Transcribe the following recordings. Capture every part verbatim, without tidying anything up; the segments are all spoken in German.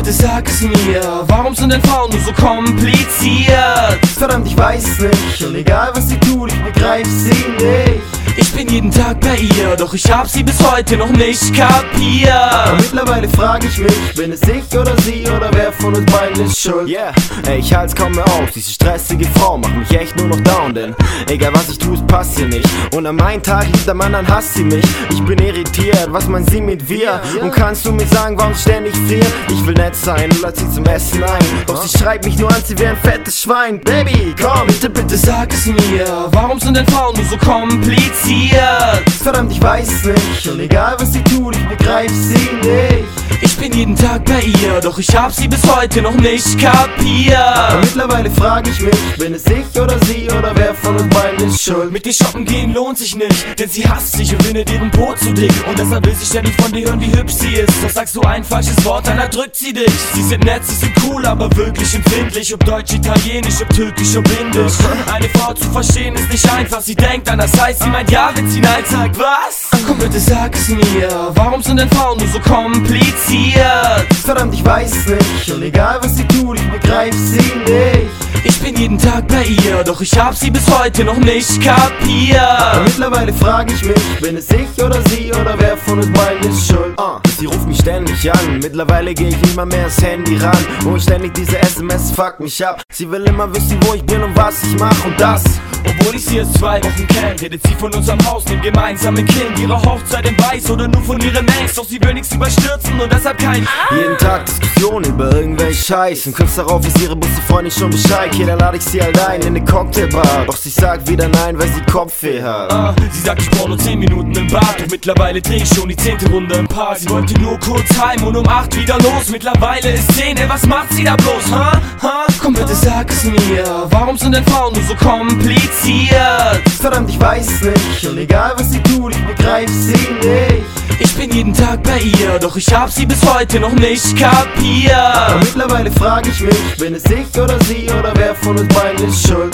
bitte sag es mir, warum sind denn Frauen nur so kompliziert? Verdammt, ich weiß es nicht, und egal was sie tut, ich begreif sie nicht. Ich bin jeden Tag bei ihr, doch ich hab sie bis heute noch nicht kapiert. Aber mittlerweile frag ich mich, bin es ich oder sie oder wer von uns beiden ist schuld? Yeah, ey, ich halt's kaum mehr auf, diese stressige Frau macht mich echt nur noch down, denn egal was ich tue, es passt hier nicht. Und an meinen Tag liebt am anderen hasst sie mich. Ich bin irritiert, was meint sie mit wir? Und kannst du mir sagen, warum ständig friert? Ich will nett sein und lad sie zum Essen ein, doch sie schreibt mich nur an, sie wäre ein fettes Schwein. Baby, komm, bitte, bitte sag es mir, warum sind denn Frauen nur so kompliziert? Verdammt, ich weiß es nicht, und egal was sie tut, ich begreif sie nicht. Ich bin jeden Tag bei ihr, doch ich hab sie bis heute noch nicht kapiert. Aber mittlerweile frag ich mich, bin es ich oder sie oder wer von uns beiden ist schuld? Mit dir shoppen gehen lohnt sich nicht, denn sie hasst sich und findet ihren Po zu dick. Und deshalb will sie ständig von dir hören, wie hübsch sie ist. Doch sagst du ein falsches Wort, dann erdrückt sie dich. Sie sind nett, sie sind cool, aber wirklich empfindlich. Ob Deutsch, Italienisch, ob Türkisch, ob Indisch. Eine Frau zu verstehen ist nicht einfach, sie denkt an das heißt, sie meint ja, wenn sie nein sagt, was? Komm bitte sag es mir, warum sind denn Frauen nur so kompliziert? Verdammt, ich weiß es nicht, und egal was sie tut, ich begreif sie nicht. Ich bin jeden Tag bei ihr, doch ich hab sie bis heute noch nicht kapiert. Aber mittlerweile frag ich mich, bin es ich oder sie oder wer von uns beiden ist schuld? uh, Sie ruft mich ständig an, mittlerweile geh ich nicht mal mehr ans Handy ran. Und ständig diese S M S fuck mich ab. Sie will immer wissen, wo ich bin und was ich mach, und das obwohl ich sie erst zwei Wochen kenn. Redet sie von unserem Haus, dem gemeinsamen Kind, ihrer Hochzeit in Weiß oder nur von ihrem Ex. Doch sie will nichts überstürzen und deshalb kein jeden Tag Diskussionen über irgendwelche Scheiß. Und kurz darauf ist ihre beste Freundin schon Bescheid. Hier, da lade ich sie halt ein in eine Cocktailbar. Doch sie sagt wieder nein, weil sie Kopfweh hat. uh, Sie sagt, ich brauch nur zehn Minuten im Bad. Doch mittlerweile dreh ich schon die zehnte Runde im Park. Sie wollte nur kurz heim und um acht wieder los. Mittlerweile ist zehn, ey, was macht sie da bloß, ha? Ha? Komm bitte sag es mir, warum sind denn Frauen nur so kompliziert? Verdammt, ich weiß es nicht, und egal was sie tut, ich begreif sie nicht. Ich bin jeden Tag bei ihr, doch ich hab sie bis heute noch nicht kapiert. Aber mittlerweile frag ich mich, bin es ich oder sie oder wer von uns beiden ist schuld?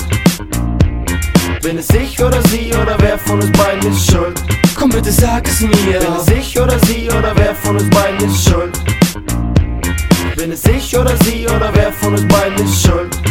Bin es ich oder sie oder wer von uns beiden ist schuld? Komm bitte sag es mir. Bin es ich oder sie oder wer von uns beiden ist schuld? Bin es ich oder sie oder wer von uns beiden ist schuld?